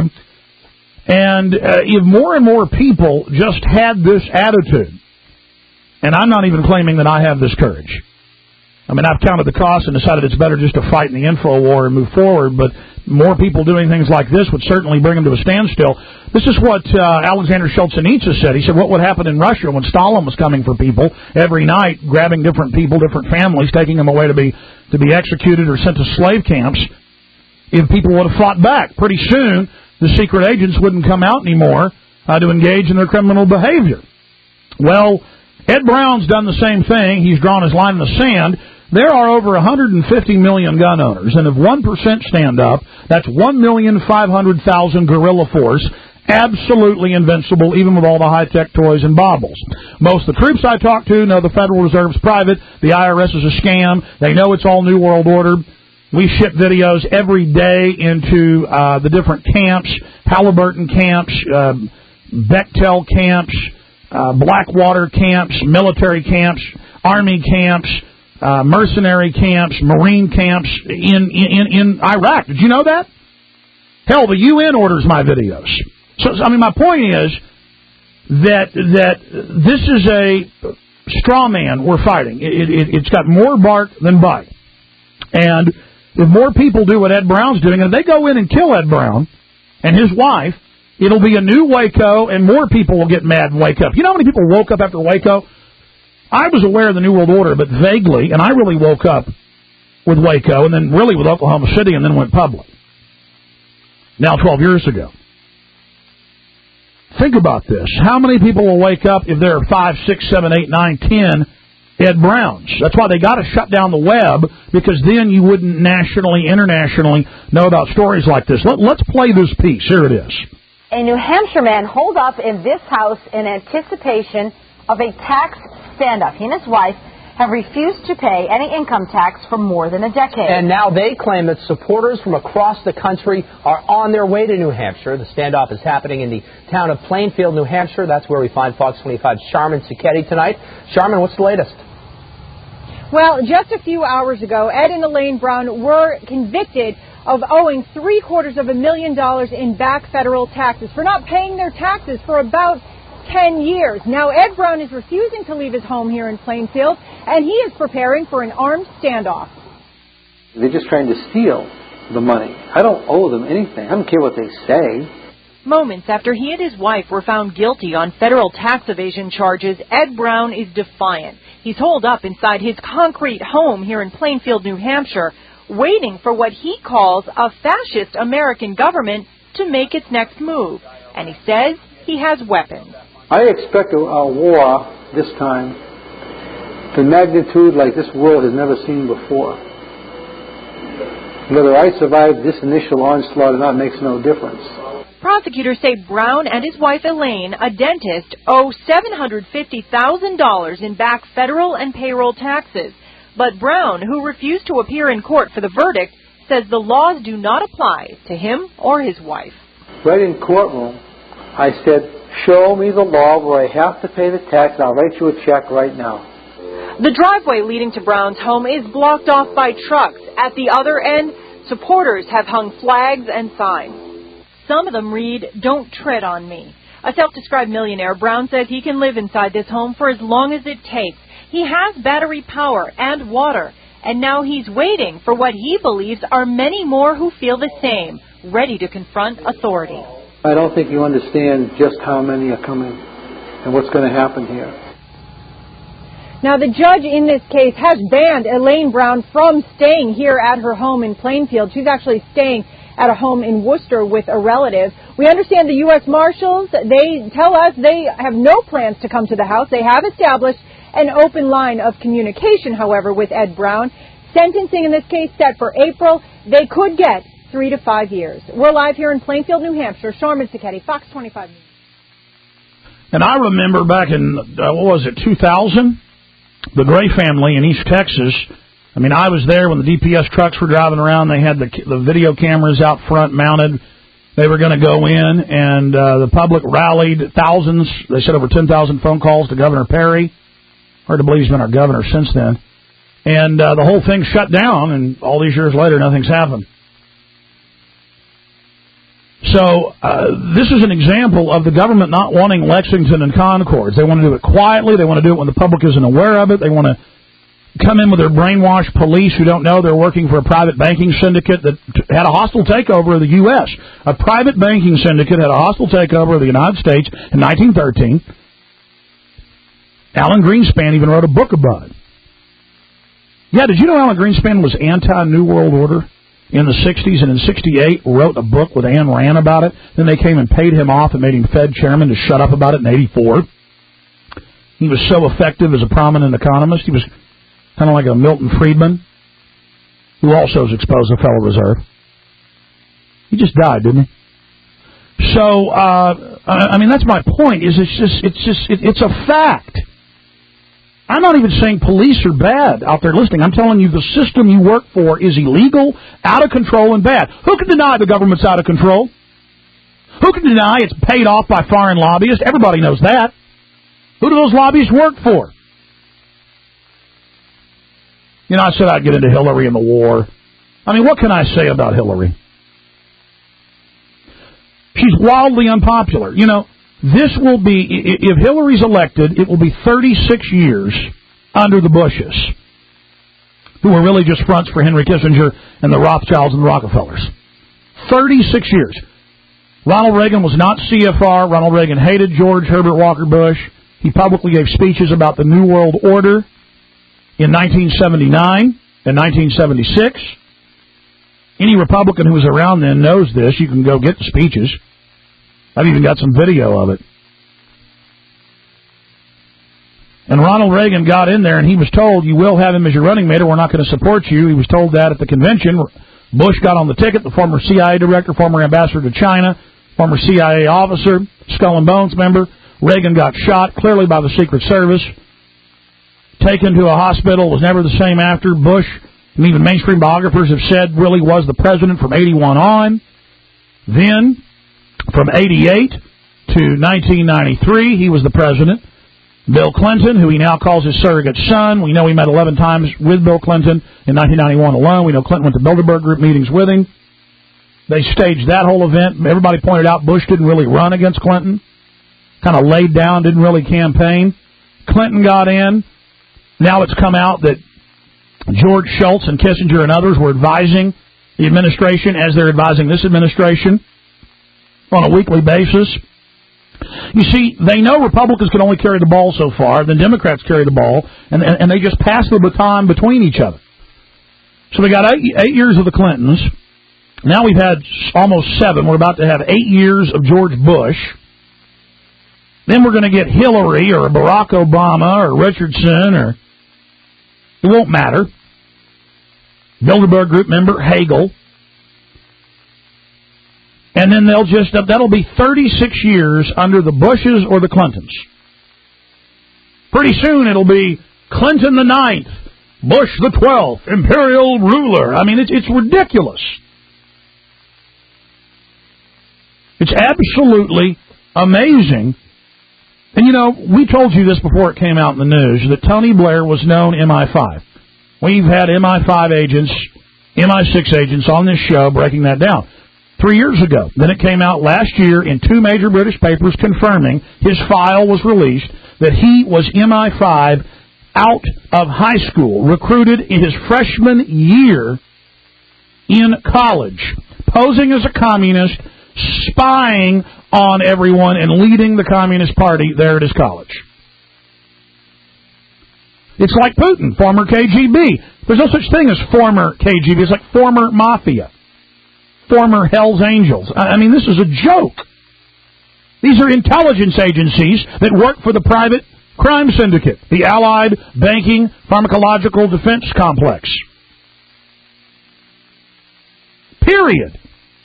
And uh, if more and more people just had this attitude, and I'm not even claiming that I have this courage. I mean, I've counted the cost and decided it's better just to fight in the info war and move forward, but more people doing things like this would certainly bring them to a standstill. This is what uh, Alexander Solzhenitsyn said. He said what would happen in Russia when Stalin was coming for people every night, grabbing different people, different families, taking them away to be to be executed or sent to slave camps. If people would have fought back, pretty soon the secret agents wouldn't come out anymore uh, to engage in their criminal behavior. Well, Ed Brown's done the same thing. He's drawn his line in the sand. There are over one hundred fifty million gun owners, and if one percent stand up, that's one million five hundred thousand guerrilla force, absolutely invincible, even with all the high-tech toys and baubles. Most of the troops I talk to know the Federal Reserve's private, the I R S is a scam, they know it's all New World Order. We ship videos every day into uh, the different camps, Halliburton camps, uh, Bechtel camps, uh, Blackwater camps, military camps, Army camps, uh, mercenary camps, Marine camps in, in, in Iraq. Did you know that? Hell, the U N orders my videos. So, I mean, my point is that that this is a straw man we're fighting. It, it, it's got more bark than bite. And if more people do what Ed Brown's doing, and if they go in and kill Ed Brown and his wife, it'll be a new Waco, and more people will get mad and wake up. You know how many people woke up after Waco? I was aware of the New World Order, but vaguely, and I really woke up with Waco, and then really with Oklahoma City, and then went public. Now twelve years ago. Think about this. How many people will wake up if there are five, six, seven, eight, nine, ten Ed Browns? That's why they got to shut down the web, because then you wouldn't nationally, internationally know about stories like this. Let, let's play this piece. Here it is. A New Hampshire man holed up in this house in anticipation of a tax standoff. He and his wife have refused to pay any income tax for more than a decade. And now they claim that supporters from across the country are on their way to New Hampshire. The standoff is happening in the town of Plainfield, New Hampshire. That's where we find Fox twenty-five's Sharman Sacchetti tonight. Sharman, what's the latest? Well, just a few hours ago, Ed and Elaine Brown were convicted of owing three quarters of a million dollars in back federal taxes for not paying their taxes for about ten years. Now, Ed Brown is refusing to leave his home here in Plainfield, and he is preparing for an armed standoff. They're just trying to steal the money. I don't owe them anything. I don't care what they say. Moments after he and his wife were found guilty on federal tax evasion charges, Ed Brown is defiant. He's holed up inside his concrete home here in Plainfield, New Hampshire, waiting for what he calls a fascist American government to make its next move. And he says he has weapons. I expect a, a war this time, the magnitude like this world has never seen before. Whether I survive this initial onslaught or not makes no difference. Prosecutors say Brown and his wife Elaine, a dentist, owe seven hundred fifty thousand dollars in back federal and payroll taxes. But Brown, who refused to appear in court for the verdict, says the laws do not apply to him or his wife. Right in courtroom, I said, show me the law where I have to pay the tax, and I'll write you a check right now. The driveway leading to Brown's home is blocked off by trucks. At the other end, supporters have hung flags and signs. Some of them read, "Don't tread on me." A self-described millionaire, Brown says he can live inside this home for as long as it takes. He has battery power and water, and now he's waiting for what he believes are many more who feel the same, ready to confront authority. I don't think you understand just how many are coming and what's going to happen here. Now, the judge in this case has banned Elaine Brown from staying here at her home in Plainfield. She's actually staying at a home in Worcester with a relative. We understand the U S Marshals, they tell us they have no plans to come to the house. They have established an open line of communication, however, with Ed Brown. Sentencing in this case set for April. They could get three to five years. We're live here in Plainfield, New Hampshire. Sharman Sacchetti, Fox twenty-five. And I remember back in, uh, what was it, two thousand? The Gray family in East Texas. I mean, I was there when the D P S trucks were driving around. They had the, the video cameras out front mounted. They were going to go in, and uh, the public rallied. Thousands, they said over ten thousand phone calls to Governor Perry. Hard to believe he's been our governor since then. And uh, the whole thing shut down, and all these years later, nothing's happened. So uh, this is an example of the government not wanting Lexington and Concords. They want to do it quietly. They want to do it when the public isn't aware of it. They want to come in with their brainwashed police who don't know they're working for a private banking syndicate that had a hostile takeover of the U S A private banking syndicate had a hostile takeover of the United States in nineteen thirteen. Alan Greenspan even wrote a book about it. Yeah, did you know Alan Greenspan was anti-New World Order in the sixties, and in sixty-eight wrote a book with Ayn Rand about it? Then they came and paid him off and made him Fed chairman to shut up about it in eighty-four. He was so effective as a prominent economist. He was kind of like a Milton Friedman, who also was exposed to the Federal Reserve. He just died, didn't he? So, uh, I mean, that's my point. Is it's just, it's just, it, it's a fact. I'm not even saying police are bad out there listening. I'm telling you the system you work for is illegal, out of control, and bad. Who can deny the government's out of control? Who can deny it's paid off by foreign lobbyists? Everybody knows that. Who do those lobbyists work for? You know, I said I'd get into Hillary and the war. I mean, what can I say about Hillary? She's wildly unpopular. You know, this will be, if Hillary's elected, it will be thirty-six years under the Bushes, who were really just fronts for Henry Kissinger and the Rothschilds and the Rockefellers. thirty-six years. Ronald Reagan was not C F R. Ronald Reagan hated George Herbert Walker Bush. He publicly gave speeches about the New World Order in nineteen seventy-nine and nineteen seventy-six. Any Republican who was around then knows this. You can go get the speeches. I've even got some video of it. And Ronald Reagan got in there, and he was told, you will have him as your running mate, or we're not going to support you. He was told that at the convention. Bush got on the ticket, the former C I A director, former ambassador to China, former C I A officer, Skull and Bones member. Reagan got shot, clearly by the Secret Service. Taken to a hospital, was never the same after. Bush, and even mainstream biographers have said, really was the president from eighty-one on. Then, from eighty-eight to nineteen ninety-three, he was the president. Bill Clinton, who he now calls his surrogate son. We know he met eleven times with Bill Clinton in nineteen ninety-one alone. We know Clinton went to Bilderberg Group meetings with him. They staged that whole event. Everybody pointed out Bush didn't really run against Clinton. Kind of laid down, didn't really campaign. Clinton got in. Now it's come out that George Shultz and Kissinger and others were advising the administration as they're advising this administration on a weekly basis. You see, they know Republicans can only carry the ball so far, then Democrats carry the ball, and, and, and they just pass the baton between each other. So we got eight, eight years of the Clintons. Now we've had almost seven. We're about to have eight years of George Bush. Then we're going to get Hillary or Barack Obama or Richardson, or it won't matter. Bilderberg Group member Hagel. And then they'll just, that'll be thirty-six years under the Bushes or the Clintons. Pretty soon it'll be Clinton the ninth, Bush the twelfth, imperial ruler. I mean, it's, it's ridiculous. It's absolutely amazing. And, you know, we told you this before it came out in the news, that Tony Blair was known M I five. We've had M I five agents, M I six agents on this show breaking that down. Three years ago. Then it came out last year in two major British papers confirming his file was released that he was M I five out of high school, recruited in his freshman year in college, posing as a communist, spying on everyone and leading the Communist Party there at his college. It's like Putin, former K G B. There's no such thing as former K G B. It's like former mafia. Former Hells Angels. I mean, this is a joke. These are intelligence agencies that work for the private crime syndicate, the Allied Banking Pharmacological Defense Complex. Period.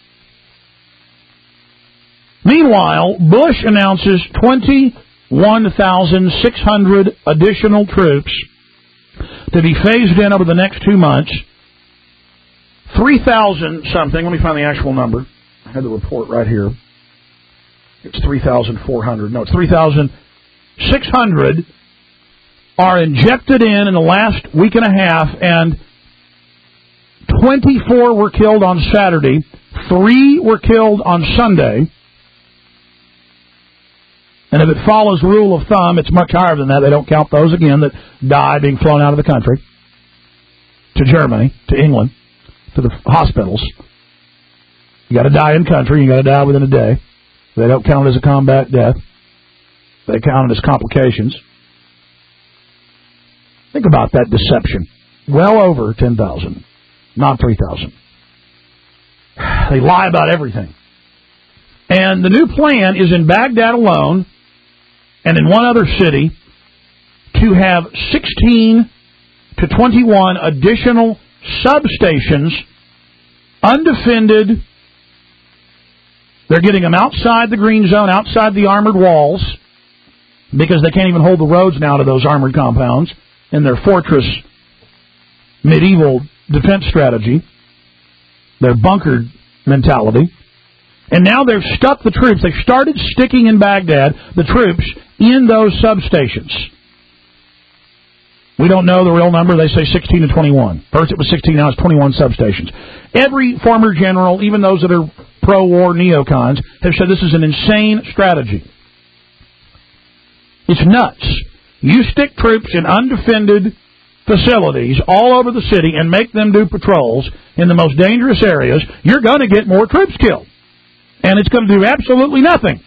Meanwhile, Bush announces twenty-one thousand six hundred additional troops to be phased in over the next two months. three thousand something. Let me find the actual number. I had the report right here. It's three thousand four hundred. No, it's three thousand six hundred are injected in in the last week and a half, and twenty-four were killed on Saturday. Three were killed on Sunday. And if it follows rule of thumb, it's much higher than that. They don't count those, again, that die being flown out of the country to Germany, to England, to the hospitals. You got to die in country. You got to die within a day. They don't count it as a combat death. They count it as complications. Think about that deception. Well over ten thousand, not three thousand. They lie about everything. And the new plan is in Baghdad alone and in one other city to have sixteen to twenty-one additional substations, undefended. They're getting them outside the green zone, outside the armored walls, because they can't even hold the roads now to those armored compounds in their fortress medieval defense strategy, their bunkered mentality. And now they've stuck the troops. They've started sticking in Baghdad the troops in those substations. We don't know the real number. They say sixteen to twenty-one. First it was sixteen, now it's twenty-one substations. Every former general, even those that are pro-war neocons, have said this is an insane strategy. It's nuts. You stick troops in undefended facilities all over the city and make them do patrols in the most dangerous areas, you're going to get more troops killed. And it's going to do absolutely nothing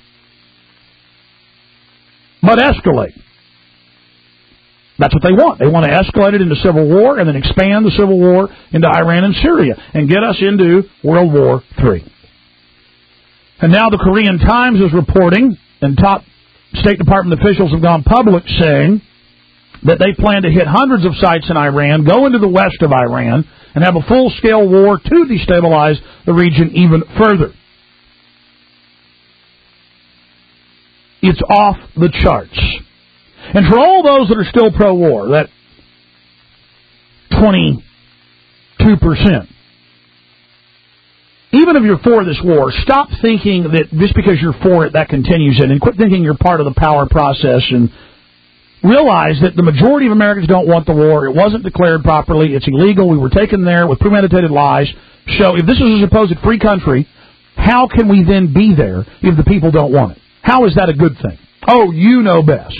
but escalate. That's what they want. They want to escalate it into civil war and then expand the civil war into Iran and Syria and get us into World War Three. And now the Korean Times is reporting, and top State Department officials have gone public saying that they plan to hit hundreds of sites in Iran, go into the west of Iran, and have a full-scale war to destabilize the region even further. It's off the charts. And for all those that are still pro-war, that twenty-two percent, even if you're for this war, stop thinking that just because you're for it, that continues it, and quit thinking you're part of the power process, and realize that the majority of Americans don't want the war. It wasn't declared properly. It's illegal. We were taken there with premeditated lies. So if this is a supposed free country, how can we then be there if the people don't want it? How is that a good thing? Oh, you know best.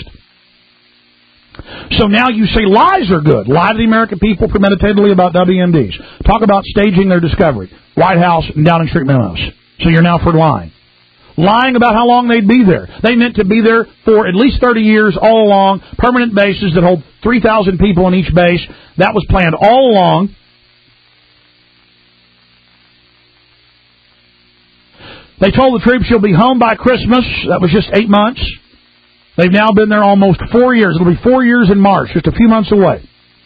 So now you say lies are good. Lie to the American people premeditatedly about W M Ds. Talk about staging their discovery. White House and Downing Street memos. So you're now for lying. Lying about how long they'd be there. They meant to be there for at least thirty years all along. Permanent bases that hold three thousand people in each base. That was planned all along. They told the troops you'll be home by Christmas. That was just eight months. They've now been there almost four years. It'll be four years in March, just a few months away.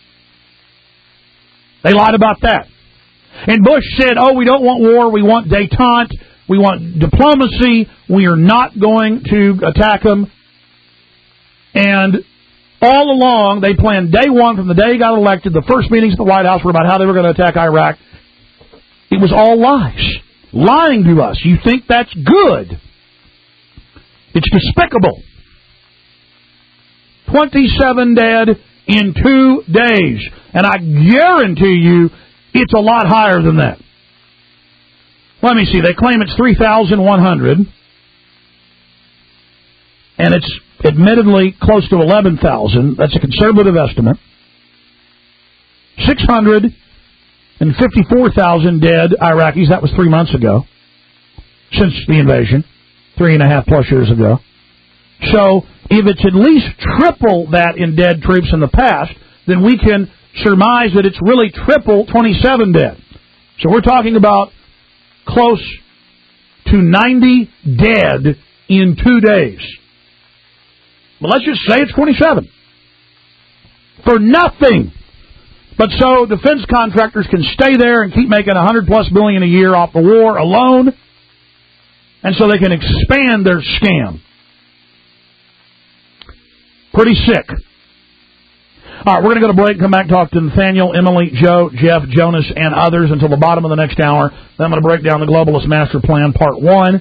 They lied about that. And Bush said, oh, we don't want war, we want détente, we want diplomacy, we are not going to attack them. And all along, they planned day one, from the day he got elected, the first meetings at the White House were about how they were going to attack Iraq. It was all lies. Lying to us. You think that's good. It's despicable. twenty-seven dead in two days. And I guarantee you it's a lot higher than that. Let me see. They claim it's three thousand one hundred. And it's admittedly close to eleven thousand. That's a conservative estimate. six hundred fifty-four thousand dead Iraqis. That was three months ago. Since the invasion. Three and a half plus years ago. So, if it's at least triple that in dead troops in the past, then we can surmise that it's really triple twenty-seven dead. So we're talking about close to ninety dead in two days. But let's just say it's twenty-seven. For nothing. But so defense contractors can stay there and keep making one hundred plus billion a year off the war alone, and so they can expand their scam. Pretty sick. All right, we're going to go to break and come back and talk to Nathaniel, Emily, Joe, Jeff, Jonas, and others until the bottom of the next hour. Then I'm going to break down the Globalist Master Plan, Part one.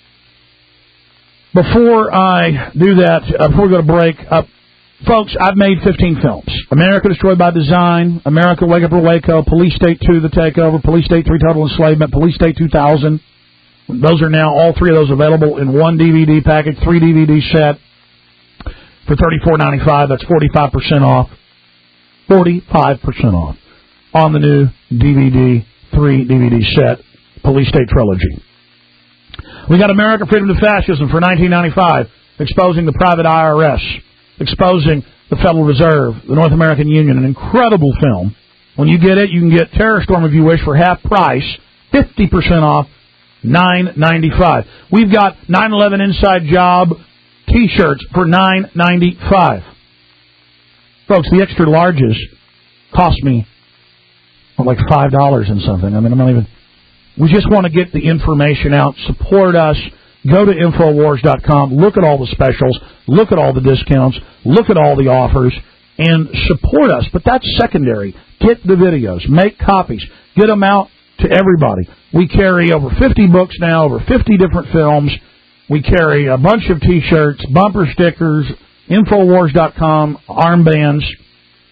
Before I do that, uh, before we go to break, uh, folks, I've made fifteen films. America Destroyed by Design, America Wake Up or Waco, Police State two, The Takeover, Police State three, Total Enslavement, Police State two thousand. Those are now, all three of those available in one D V D package, three D V D set. For thirty-four ninety-five, that's forty-five percent off. forty-five percent off on the new D V D, three D V D set, Police State Trilogy. We got America Freedom to Fascism for nineteen ninety-five, exposing the private I R S, exposing the Federal Reserve, the North American Union, an incredible film. When you get it, you can get Terror Storm, if you wish, for half price, fifty percent off, nine ninety-five. We've got nine eleven Inside Job T-shirts for nine ninety-five. Folks, the extra larges cost me well, like five dollars and something. I mean, I'm not even... We just want to get the information out. Support us. Go to Infowars dot com. Look at all the specials. Look at all the discounts. Look at all the offers. And support us. But that's secondary. Get the videos. Make copies. Get them out to everybody. We carry over fifty books now, over fifty different films. We carry a bunch of T-shirts, bumper stickers, Infowars dot com, armbands.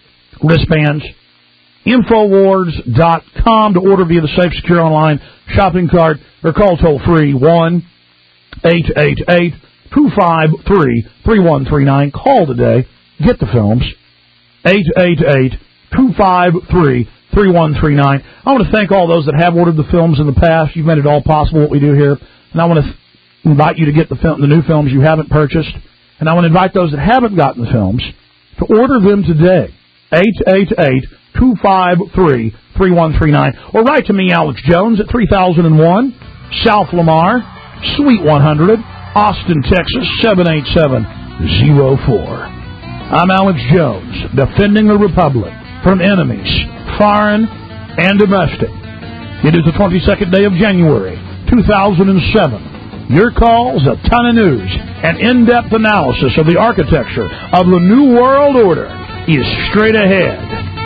wristbands. Infowars dot com to order via the safe, secure online shopping cart or call toll-free one eight eight eight, two five three, three one three nine. Call today. Get the films. eight eight eight, two five three, three one three nine. I want to thank all those that have ordered the films in the past. You've made it all possible what we do here. And I want to th- invite you to get the film, the new films you haven't purchased. And I want to invite those that haven't gotten the films to order them today. eight eight eight, two five three, three one three nine. Or write to me, Alex Jones, at three thousand one South Lamar, Suite one hundred, Austin, Texas, seven eight seven zero four. I'm Alex Jones, defending the Republic from enemies, foreign and domestic. It is the twenty-second day of January, two thousand seven. Your calls, a ton of news, and in-depth analysis of the architecture of the New World Order is straight ahead.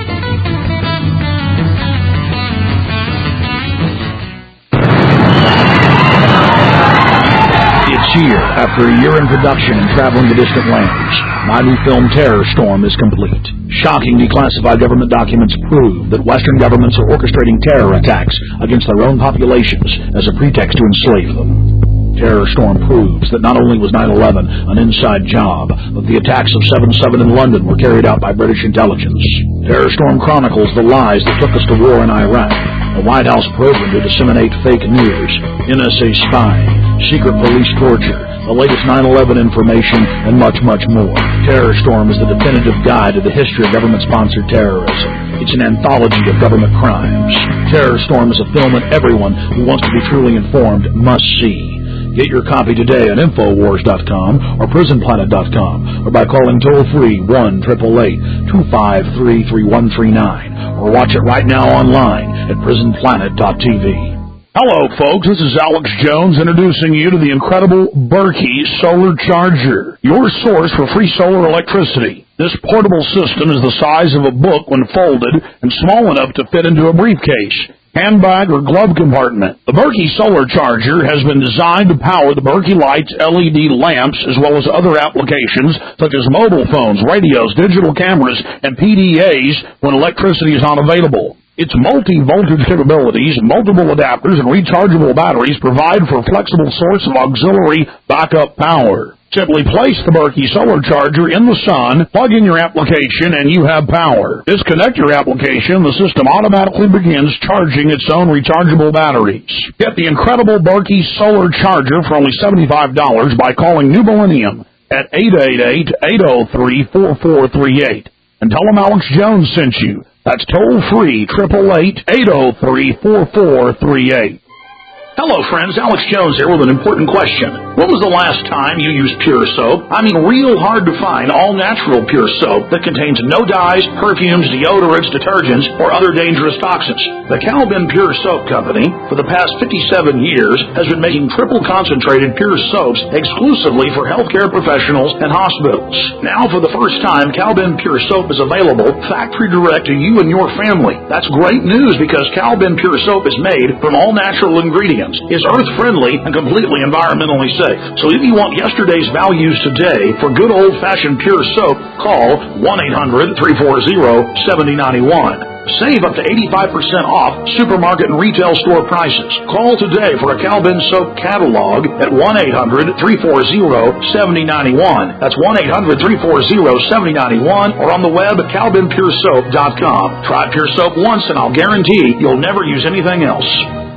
It's here after a year in production and traveling to distant lands. My new film, Terror Storm, is complete. Shocking declassified government documents prove that Western governments are orchestrating terror attacks against their own populations as a pretext to enslave them. Terror Storm proves that not only was nine eleven an inside job, but the attacks of seven seven in London were carried out by British intelligence. Terror Storm chronicles the lies that took us to war in Iraq, a White House program to disseminate fake news, N S A spying, secret police torture, the latest nine eleven information, and much, much more. Terror Storm is the definitive guide to the history of government-sponsored terrorism. It's an anthology of government crimes. Terror Storm is a film that everyone who wants to be truly informed must see. Get your copy today at Infowars dot com or Prison Planet dot com or by calling toll-free one eight eight eight, two five three, three one three nine or watch it right now online at Prison Planet dot T V. Hello, folks. This is Alex Jones introducing you to the incredible Berkey Solar Charger, your source for free solar electricity. This portable system is the size of a book when folded and small enough to fit into a briefcase, handbag, or glove compartment. The Berkey Solar Charger has been designed to power the Berkey Lights L E D lamps as well as other applications such as mobile phones, radios, digital cameras, and P D As when electricity is not available. Its multi-voltage capabilities, multiple adapters, and rechargeable batteries provide for a flexible source of auxiliary backup power. Simply place the Berkey Solar Charger in the sun, plug in your application, and you have power. Disconnect your application, the system automatically begins charging its own rechargeable batteries. Get the incredible Berkey Solar Charger for only seventy-five dollars by calling New Millennium at eight eight eight, eight oh three, four four three eight. And tell them Alex Jones sent you. That's toll-free, eight eight eight, eight oh three, four four three eight. Hello, friends. Alex Jones here with an important question. When was the last time you used Pure Soap? I mean, real hard to find all-natural Pure Soap that contains no dyes, perfumes, deodorants, detergents, or other dangerous toxins. The Calvin Pure Soap Company, for the past fifty-seven years, has been making triple-concentrated Pure Soaps exclusively for healthcare professionals and hospitals. Now, for the first time, Calvin Pure Soap is available factory direct to you and your family. That's great news because Calvin Pure Soap is made from all-natural ingredients, is earth-friendly, and completely environmentally safe. So if you want yesterday's values today for good old-fashioned Pure Soap, call one eight hundred, three four zero, seven oh nine one. Save up to eighty-five percent off supermarket and retail store prices. Call today for a Calvin Soap catalog at one eight hundred, three four zero, seven oh nine one. That's one eight hundred, three four zero, seven oh nine one or on the web at calvin pure soap dot com. Try Pure Soap once and I'll guarantee you'll never use anything else.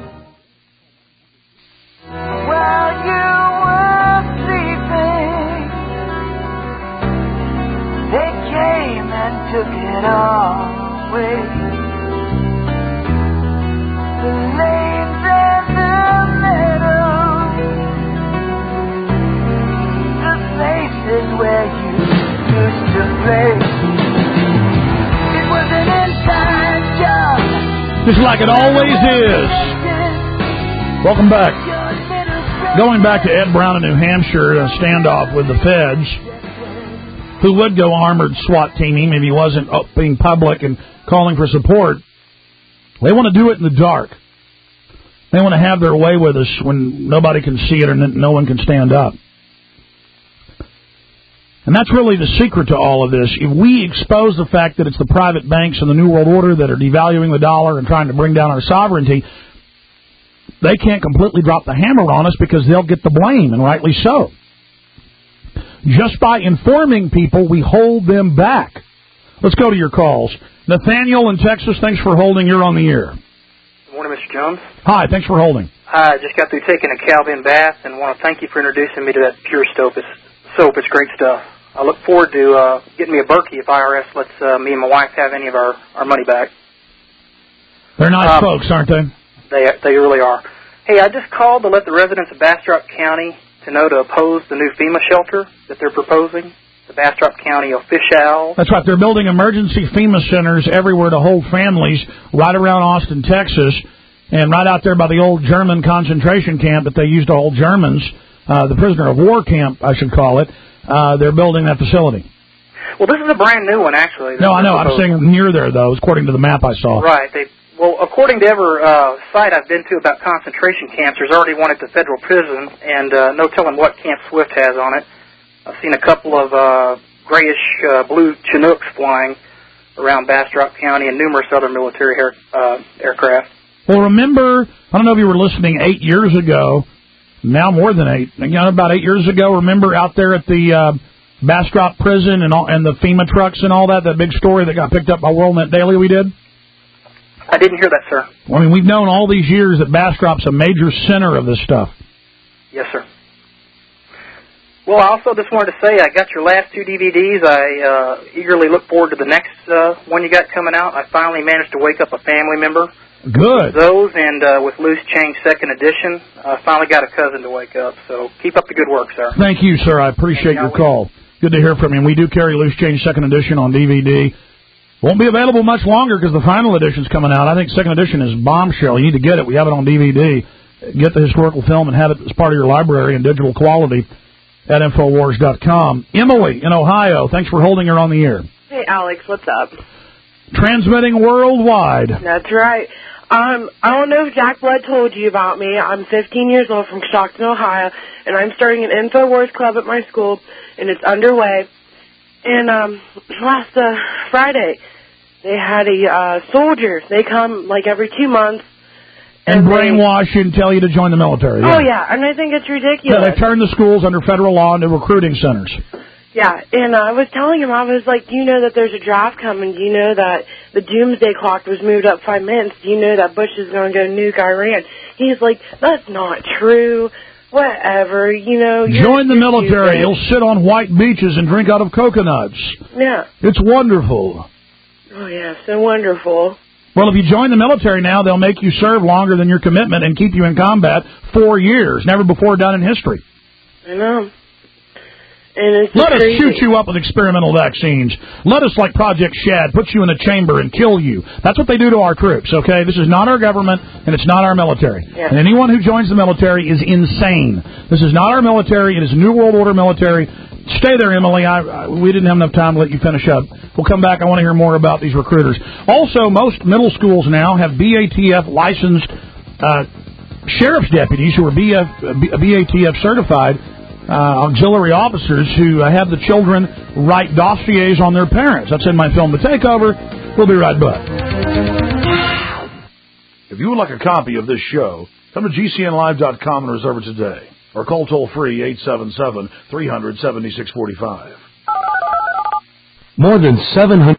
Took it all away. The lanes and the meadows, the places where you used to play. It was an inside job, just like it always is. Welcome back. Going back to Ed Brown in New Hampshire, a standoff with the feds, who would go armored SWAT teaming if he wasn't being public and calling for support. They want to do it in the dark. They want to have their way with us when nobody can see it or no one can stand up. And that's really the secret to all of this. If we expose the fact that it's the private banks and the New World Order that are devaluing the dollar and trying to bring down our sovereignty, they can't completely drop the hammer on us because they'll get the blame, and rightly so. Just by informing people, we hold them back. Let's go to your calls. Nathaniel in Texas, thanks for holding. You're on the air. Good morning, Mister Jones. Hi, thanks for holding. I just got through taking a Calvin bath and want to thank you for introducing me to that Pure soap. It's, soap. It's great stuff. I look forward to uh, getting me a Berkey if I R S lets uh, me and my wife have any of our, our money back. They're nice um, folks, aren't they? They they really are. Hey, I just called to let the residents of Bastrop County to know to oppose the new FEMA shelter that they're proposing, the Bastrop County official. That's right. They're building emergency FEMA centers everywhere to hold families right around Austin, Texas, and right out there by the old German concentration camp that they used to hold Germans, uh, the prisoner of war camp, I should call it. Uh, they're building that facility. Well, this is a brand new one, actually. No, I know. I'm saying near there, though, according to the map I saw. Right. They, well, according to every uh, site I've been to about concentration camps, there's already one at the federal prison, and uh, no telling what Camp Swift has on it. I've seen a couple of uh, grayish uh, blue Chinooks flying around Bastrop County and numerous other military air, uh, aircraft. Well, remember, I don't know if you were listening eight years ago, now more than eight, you know, about eight years ago, remember out there at the uh, Bastrop prison and all, and the FEMA trucks and all that, that big story that got picked up by WorldNet Daily we did? I didn't hear that, sir. Well, I mean, we've known all these years that Bastrop's a major center of this stuff. Yes, sir. Well, I also just wanted to say I got your last two D V Ds. I uh, eagerly look forward to the next uh, one you got coming out. I finally managed to wake up a family member. Good. Those and uh, with Loose Change Second Edition, I uh, finally got a cousin to wake up. So keep up the good work, sir. Thank you, sir. I appreciate your call. Good to hear from you. And we do carry Loose Change Second Edition on D V D. Won't be available much longer because the final edition's coming out. I think Second Edition is bombshell. You need to get it. We have it on D V D. Get the historical film and have it as part of your library in digital quality at Infowars dot com. Emily in Ohio, thanks for holding her on the air. Hey, Alex, what's up? Transmitting worldwide. That's right. Um, I don't know if Jack Blood told you about me. I'm fifteen years old from Stockton, Ohio, and I'm starting an InfoWars club at my school, and it's underway. And um, last uh, Friday, they had a uh, soldier. They come like every two months. And, and brainwash they, you and tell you to join the military. Oh, yeah, yeah, and I think it's ridiculous. Yeah, they turned the schools under federal law into recruiting centers. Yeah, and I was telling him, I was like, do you know that there's a draft coming? Do you know that the doomsday clock was moved up five minutes? Do you know that Bush is going to go nuke Iran? He's like, that's not true. Whatever, you know. Join the military. You'll sit on white beaches and drink out of coconuts. Yeah. It's wonderful. Oh, yeah, so wonderful. Well, if you join the military now, they'll make you serve longer than your commitment and keep you in combat four years. Never before done in history. I know. And it's Let us crazy. shoot you up with experimental vaccines. Let us, like Project Shad, put you in a chamber and kill you. That's what they do to our troops, okay? This is not our government, and it's not our military. Yeah. And anyone who joins the military is insane. This is not our military. It is New World Order military. Stay there, Emily. I, I, we didn't have enough time to let you finish up. We'll come back. I want to hear more about these recruiters. Also, most middle schools now have B A T F licensed uh, sheriff's deputies who are B A T F certified uh, auxiliary officers who uh, have the children write dossiers on their parents. That's in my film, The Takeover. We'll be right back. If you would like a copy of this show, come to G C N live dot com and reserve it today. Or call toll-free eight seven seven, three hundred, seventy-six forty-five. More than seven hundred